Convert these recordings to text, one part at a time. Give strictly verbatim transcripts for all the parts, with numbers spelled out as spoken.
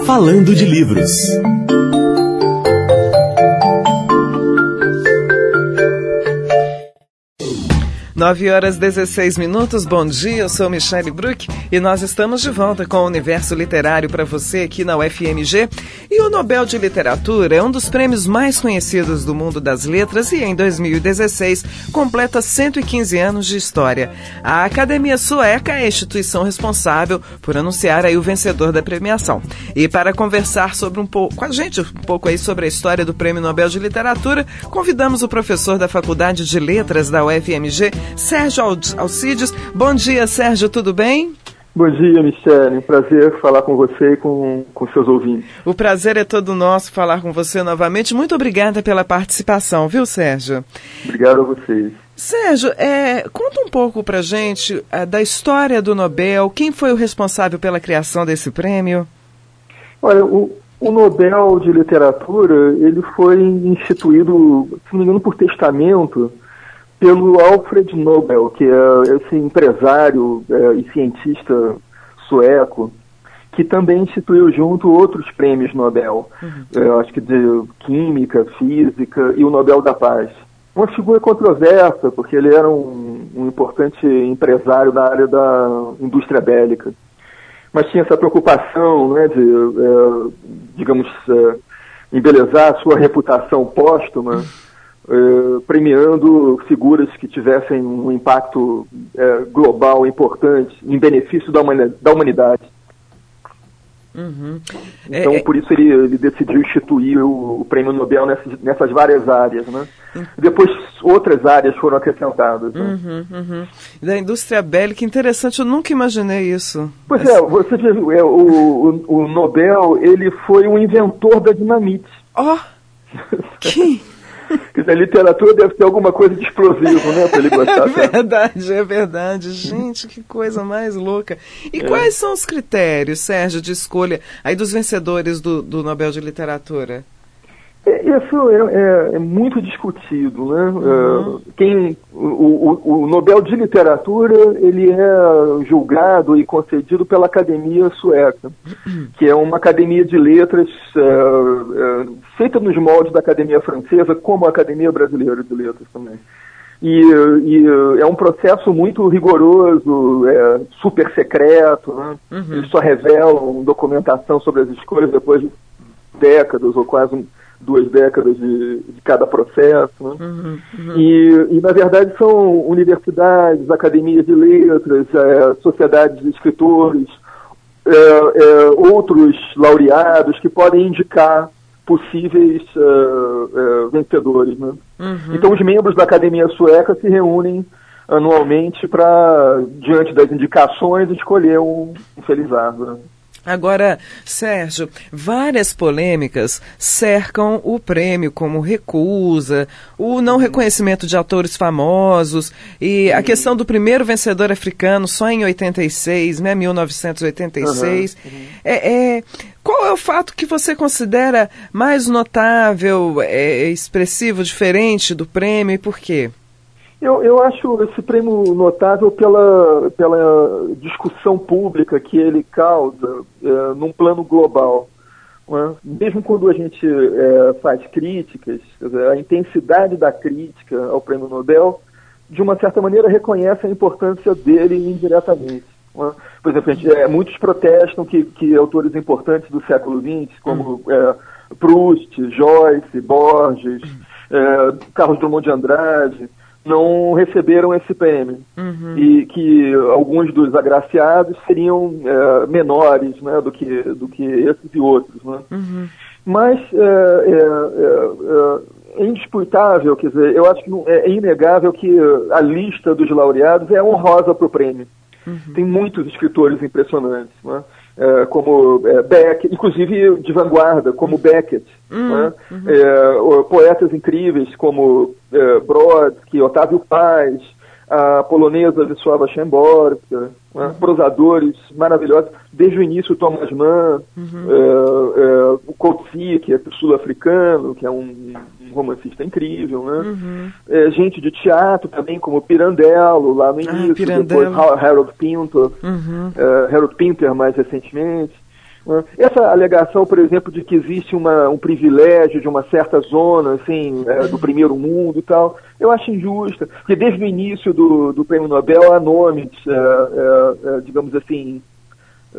Falando de Livros. nove horas e dezesseis minutos, bom dia, eu sou Michele Bruck e nós estamos de volta com o Universo Literário para você aqui na U F M G. E o Nobel de Literatura é um dos prêmios mais conhecidos do mundo das letras e em dois mil e dezesseis completa cento e quinze anos de história. A Academia Sueca é a instituição responsável por anunciar aí o vencedor da premiação. E para conversar sobre um pouco, com a gente um pouco aí sobre a história do Prêmio Nobel de Literatura, convidamos o professor da Faculdade de Letras da U F M G, Sérgio Alcides. Bom dia, Sérgio, tudo bem? Bom dia, Michele. Um prazer falar com você e com, com seus ouvintes. O prazer é todo nosso falar com você novamente. Muito obrigada pela participação, viu, Sérgio? Obrigado a vocês. Sérgio, é, conta um pouco pra gente é, da história do Nobel. Quem foi o responsável pela criação desse prêmio? Olha, o, o Nobel de Literatura, ele foi instituído, se não me engano, por testamento pelo Alfred Nobel, que é esse empresário é, e cientista sueco, que também instituiu junto outros prêmios Nobel, uhum. é, acho que de Química, Física e o Nobel da Paz. Uma figura controversa, porque ele era um, um importante empresário na área da indústria bélica, mas tinha essa preocupação, né, de, é, digamos, é, embelezar a sua reputação póstuma, Uh, premiando figuras que tivessem um impacto uh, global importante, em benefício da, humani- da humanidade. Uhum. Então, é, por isso, ele, ele decidiu instituir o, o Prêmio Nobel nessas, nessas várias áreas, né? Uhum. Depois, outras áreas foram acrescentadas. Né? Uhum, uhum. Da indústria bélica, interessante, eu nunca imaginei isso. Pois Mas... é, você viu, é, o, o, o Nobel, ele foi o inventor da dinamite. Ó! Oh, que... Na literatura deve ter alguma coisa de explosivo, né, para ele gostar. É verdade, é verdade. Gente, que coisa mais louca. E é. Quais são os critérios, Sérgio, de escolha aí dos vencedores do, do Nobel de Literatura? É, isso é, é, é muito discutido, né? Uhum. É, quem, o, o, o Nobel de Literatura, ele é julgado e concedido pela Academia Sueca, uhum. que é uma academia de letras é, é, feita nos moldes da Academia Francesa, como a Academia Brasileira de Letras também. E, e é um processo muito rigoroso, é, super secreto, né? Uhum. Eles só revelam documentação sobre as escolhas depois de décadas ou quase um duas décadas de, de cada processo, né? Uhum, uhum. E, e, na verdade, são universidades, academias de letras, é, sociedades de escritores, é, é, outros laureados que podem indicar possíveis é, é, vencedores, né? Uhum. Então, os membros da Academia Sueca se reúnem anualmente para, diante das indicações, escolher um, um felizardo, né? Agora, Sérgio, várias polêmicas cercam o prêmio, como recusa, o não reconhecimento de autores famosos e a questão do primeiro vencedor africano só em oitenta e seis, né, mil novecentos e oitenta e seis. Uhum, uhum. É, é, qual é o fato que você considera mais notável, é, expressivo, diferente do prêmio e por quê? Eu, eu acho esse prêmio notável pela, pela discussão pública que ele causa é, num plano global. Né? Mesmo quando a gente é, faz críticas, quer dizer, a intensidade da crítica ao prêmio Nobel, de uma certa maneira, reconhece a importância dele indiretamente. Né? Por exemplo, a gente, é, muitos protestam que, que autores importantes do século vinte, como é, Proust, Joyce, Borges, é, Carlos Drummond de Andrade, não receberam esse prêmio. Uhum. E que alguns dos agraciados seriam é, menores, né, do que, do que esses e outros. Né? Uhum. Mas é, é, é, é indisputável, quer dizer, eu acho que não, é inegável que a lista dos laureados é honrosa para o prêmio. Uhum. Tem muitos escritores impressionantes, né? É, como é, Beckett, inclusive de vanguarda, como Beckett, uhum. Né? Uhum. É, poetas incríveis como é, Brodsky, Otávio Paz, a polonesa Wisława Szymborska, né? Uhum. Prosadores maravilhosos, desde o início Thomas Mann, uhum. é, é, o Coetzee, que é sul-africano, que é um, um romancista incrível, né? Uhum. É, gente de teatro também, como Pirandello, lá no início, ah, depois Harold Pinter, uhum. é, Harold Pinter mais recentemente. Essa alegação, por exemplo, de que existe uma, um privilégio de uma certa zona, assim, é, do primeiro mundo e tal, eu acho injusta, porque desde o início do, do Prêmio Nobel há nomes, é, é, é, digamos assim, é,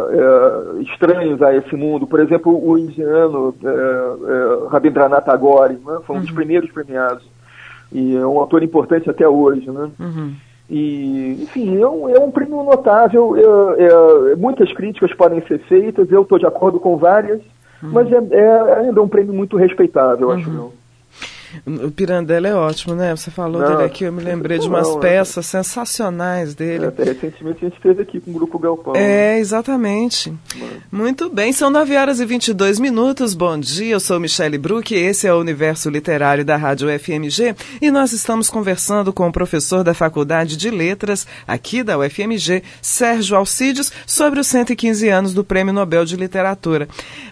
é, estranhos a esse mundo. Por exemplo, o indiano é, é, Rabindranath Tagore, né, foi um dos uhum. primeiros premiados, e é um autor importante até hoje, né? Uhum. E, enfim, é um, é um prêmio notável, é, é, muitas críticas podem ser feitas, eu estou de acordo com várias, uhum. mas é, é ainda um prêmio muito respeitável, uhum. acho eu. O Pirandello é ótimo, né? Você falou não, dele aqui, eu me lembrei de umas não, peças é, sensacionais dele. É, até recentemente a gente esteve aqui com o Grupo Galpão. É, né? Exatamente. Mas... Muito bem, são nove horas e vinte e dois minutos, bom dia, eu sou Michele Bruck, esse é o Universo Literário da Rádio F M G e nós estamos conversando com o professor da Faculdade de Letras, aqui da U F M G, Sérgio Alcides, sobre os cento e quinze anos do Prêmio Nobel de Literatura.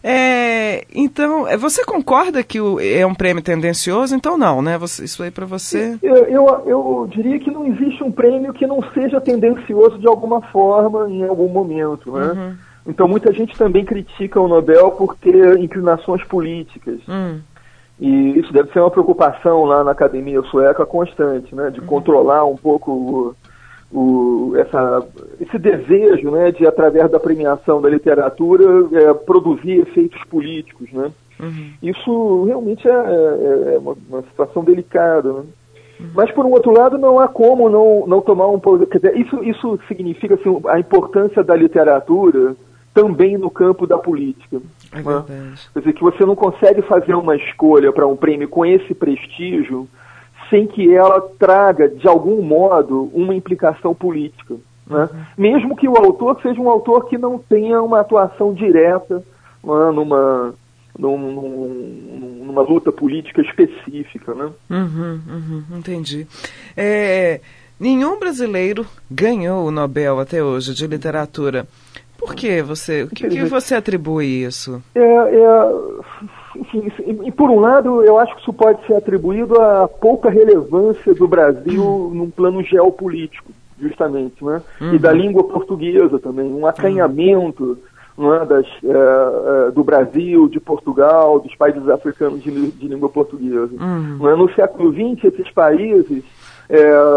É, então, você concorda que o, é um prêmio tendencioso? Então não, né? Você, isso aí para você... Eu, eu, eu diria que não existe um prêmio que não seja tendencioso de alguma forma em algum momento, né? Uhum. Então muita gente também critica o Nobel por ter inclinações políticas. Uhum. E isso deve ser uma preocupação lá na academia sueca constante, né? De uhum. controlar um pouco o, o, essa, esse desejo, né? De, através da premiação da literatura, é, produzir efeitos políticos, né? Uhum. Isso realmente é, é, é uma, uma situação delicada, né? Uhum. Mas, por um outro lado, não há como não, não tomar um... Quer dizer, isso, isso significa assim, a importância da literatura também no campo da política. É verdade. Né? Quer dizer, que você não consegue fazer uma escolha para um prêmio com esse prestígio sem que ela traga, de algum modo, uma implicação política. Né? Uhum. Mesmo que o autor seja um autor que não tenha uma atuação direta, né, numa... Num, num, numa luta política específica, né? Uhum, uhum, entendi. É, nenhum brasileiro ganhou o Nobel até hoje de literatura. Por que você, o que, que você atribui isso? É, é, enfim, e por um lado, eu acho que isso pode ser atribuído à pouca relevância do Brasil uhum. num plano geopolítico, justamente, né? Uhum. E da língua portuguesa também, um acanhamento uhum. não é, das, é, é, do Brasil, de Portugal, dos países africanos de, de língua portuguesa. Uhum. Não é? No século vinte, esses países é,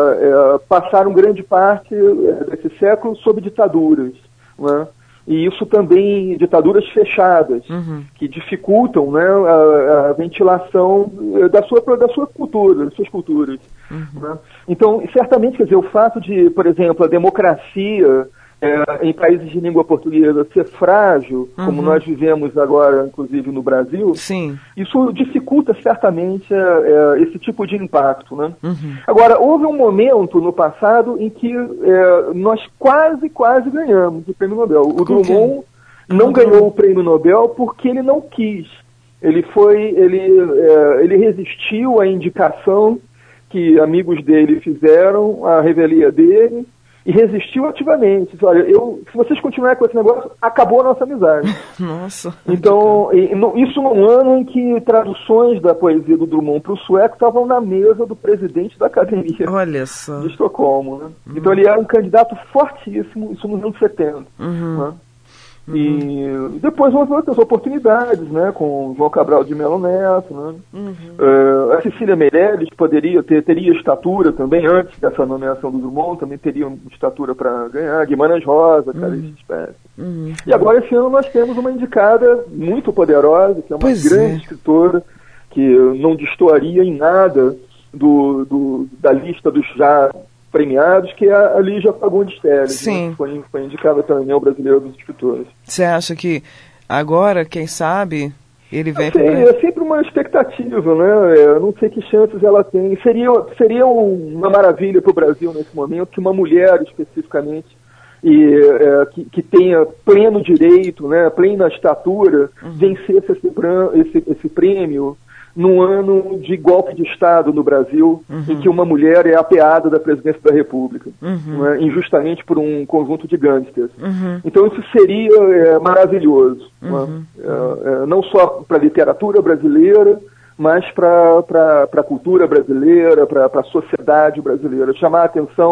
é, passaram grande parte desse século sob ditaduras. Não é? E isso também, ditaduras fechadas, uhum. que dificultam, né, a, a ventilação da sua, da sua cultura, das suas culturas. Uhum. Né? Então, certamente, quer dizer, o fato de, por exemplo, a democracia... É, em países de língua portuguesa ser frágil, uhum. como nós vivemos agora, inclusive no Brasil, Sim. isso dificulta certamente é, é, esse tipo de impacto. Né? Uhum. Agora, houve um momento no passado em que é, nós quase, quase ganhamos o Prêmio Nobel. O Com Drummond quem? não uhum. ganhou o Prêmio Nobel porque ele não quis. Ele, foi, ele, é, ele resistiu à indicação que amigos dele fizeram, à revelia dele, e resistiu ativamente. Olha, eu, se vocês continuarem com esse negócio, acabou a nossa amizade. Nossa. Então, e, no, isso num ano em que traduções da poesia do Drummond para o sueco estavam na mesa do presidente da academia. Olha só. De Estocolmo. Né? Uhum. Então ele era um candidato fortíssimo, isso nos anos setenta. Uhum. Né? Uhum. E depois houve outras oportunidades, né, com João Cabral de Melo Neto, né? Uhum. Uh, a Cecília Meirelles poderia ter, teria estatura também, antes dessa nomeação do Drummond, também teria estatura para ganhar, Guimarães Rosa, uhum. cara, essa espécie. Uhum. E agora esse ano nós temos uma indicada muito poderosa, que é uma pois grande é. escritora, que não destoaria em nada do, do, da lista dos já premiados, que é a Lígia Fagundes Telles, Sim. né? foi, foi indicada também ao Brasileiro dos Escritores. Você acha que agora, quem sabe, ele vem... Sei, pra... É sempre uma expectativa, né? Eu não sei que chances ela tem. Seria, seria uma maravilha para o Brasil nesse momento que uma mulher, especificamente, e, é, que, que tenha pleno direito, né, plena estatura, uhum. vencesse esse, esse, esse prêmio num ano de golpe de Estado no Brasil, uhum. em que uma mulher é apeada da presidência da República, uhum. né, injustamente por um conjunto de gangsters. Uhum. Então isso seria é, maravilhoso, uhum. né? é, é, não só para a literatura brasileira, mas para a cultura brasileira, para a sociedade brasileira, chamar a atenção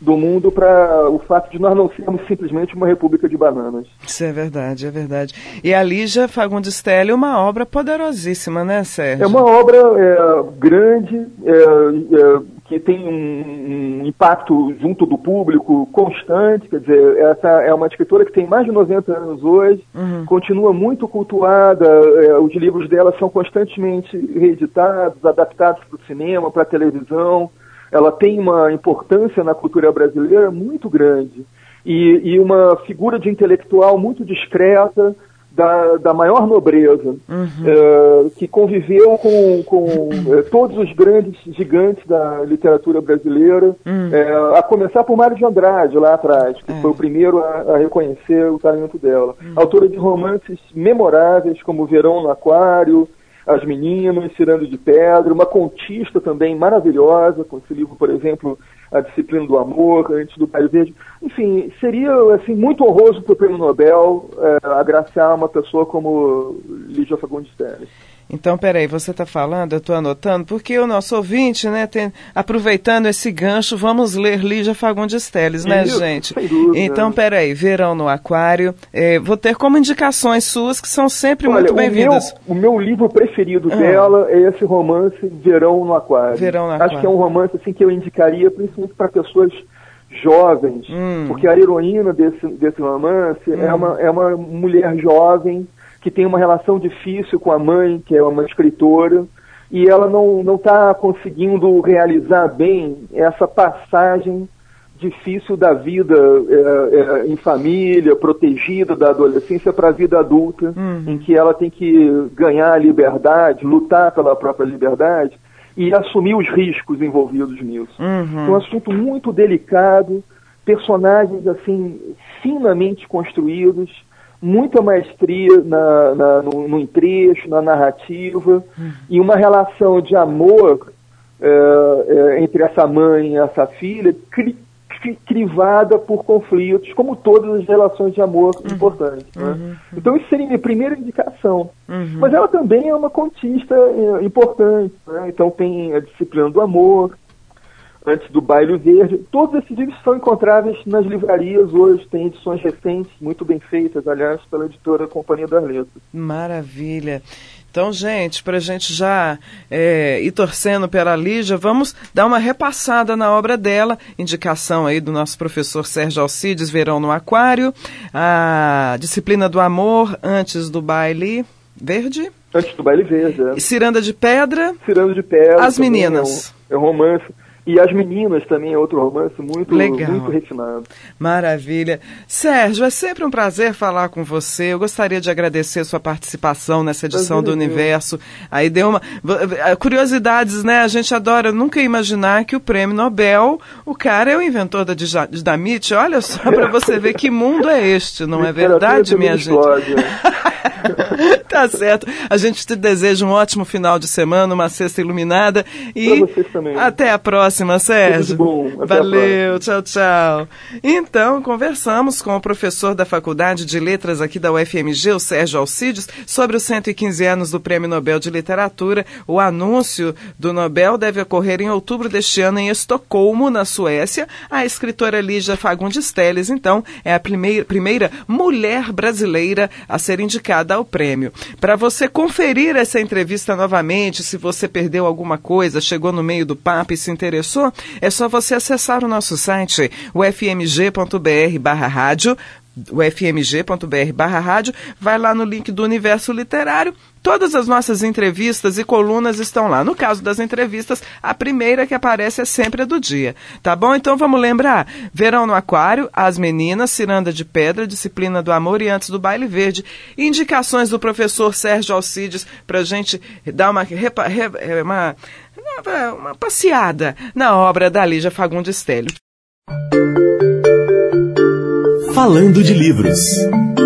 do mundo para o fato de nós não sermos simplesmente uma república de bananas. Isso é verdade, é verdade. E a Lígia Fagundes Telles é uma obra poderosíssima, né, Sérgio? É uma obra é, grande, é, é, que tem um, um impacto junto do público constante, quer dizer, essa é uma escritora que tem mais de noventa anos hoje, uhum. continua muito cultuada, é, os livros dela são constantemente reeditados, adaptados para o cinema, para a televisão. Ela tem uma importância na cultura brasileira muito grande e, e uma figura de intelectual muito discreta, da, da maior nobreza, uhum. é, que conviveu com, com é, todos os grandes gigantes da literatura brasileira, uhum. é, a começar por Mário de Andrade, lá atrás, que é. foi o primeiro a, a reconhecer o talento dela. Uhum. Autora de romances memoráveis, como Verão no Aquário, As Meninas, Ciranda de Pedra, uma contista também maravilhosa, com esse livro, por exemplo, A Disciplina do Amor, Antes do Baile Verde. Enfim, seria assim, muito honroso para o Prêmio Nobel é, agraciar uma pessoa como Lígia Fagundes Telles. Então, peraí, você está falando, eu estou anotando, porque o nosso ouvinte, né, tem, aproveitando esse gancho, vamos ler Lígia Fagundes Telles, né, Isso, gente? Sem dúvida. Então, peraí, Verão no Aquário, é, vou ter como indicações suas, que são sempre Olha, muito bem-vindas. O meu livro preferido ah. dela é esse romance Verão no Aquário. Verão no Aquário. Acho que é um romance assim, que eu indicaria principalmente para pessoas jovens, hum. porque a heroína desse, desse romance hum. é, uma, é uma mulher jovem, que tem uma relação difícil com a mãe, que é uma escritora, e ela não está conseguindo realizar bem essa passagem difícil da vida é, é, em família, protegida da adolescência para a vida adulta, uhum. em que ela tem que ganhar a liberdade, lutar pela própria liberdade e assumir os riscos envolvidos nisso. Uhum. É um assunto muito delicado, personagens assim finamente construídos, muita maestria na, na, no, no entrecho, na narrativa, uhum. e uma relação de amor é, é, entre essa mãe e essa filha, cri, cri, crivada por conflitos, como todas as relações de amor uhum. importantes. Né? Uhum. Então isso seria minha primeira indicação. Uhum. Mas ela também é uma contista é, importante. Né? Então tem A Disciplina do Amor, Antes do Baile Verde. Todos esses livros são encontráveis nas livrarias hoje, tem edições recentes, muito bem feitas, aliás, pela editora Companhia das Letras. Maravilha. Então, gente, para a gente já é, ir torcendo pela Lígia, vamos dar uma repassada na obra dela, indicação aí do nosso professor Sérgio Alcides, Verão no Aquário, A Disciplina do Amor, Antes do Baile Verde. Antes do Baile Verde, é. Ciranda de Pedra. Ciranda de Pedra. As Meninas. É um, é um romance. E As Meninas também é outro romance muito, muito refinado. Maravilha. Sérgio, é sempre um prazer falar com você. Eu gostaria de agradecer a sua participação nessa edição prazer do é Universo. Aí deu uma... Curiosidades, né? A gente adora nunca imaginar que o Prêmio Nobel, o cara é o inventor da dinamite. Olha só para você ver que mundo é este, não é verdade, minha gente? Tá certo. A gente te deseja um ótimo final de semana, uma sexta iluminada. E pra vocês também. Até a próxima, Sérgio. Tudo bom. Até Valeu, tchau, tchau. Então, conversamos com o professor da Faculdade de Letras aqui da U F M G, o Sérgio Alcides, sobre os cento e quinze anos do Prêmio Nobel de Literatura. O anúncio do Nobel deve ocorrer em outubro deste ano em Estocolmo, na Suécia. A escritora Lígia Fagundes Telles, então, é a primeira, primeira mulher brasileira a ser indicada ao prêmio. Para você conferir essa entrevista novamente, se você perdeu alguma coisa, chegou no meio do papo e se interessou, é só você acessar o nosso site, o f m g ponto b r barra rádio, o f m g ponto b r barra rádio, vai lá no link do Universo Literário. Todas as nossas entrevistas e colunas estão lá. No caso das entrevistas, a primeira que aparece é sempre a do dia. Tá bom? Então vamos lembrar. Verão no Aquário, As Meninas, Ciranda de Pedra, Disciplina do Amor e Antes do Baile Verde. Indicações do professor Sérgio Alcides para a gente dar uma, repa, uma, uma, uma passeada na obra da Lígia Fagundes Telles. Falando de livros.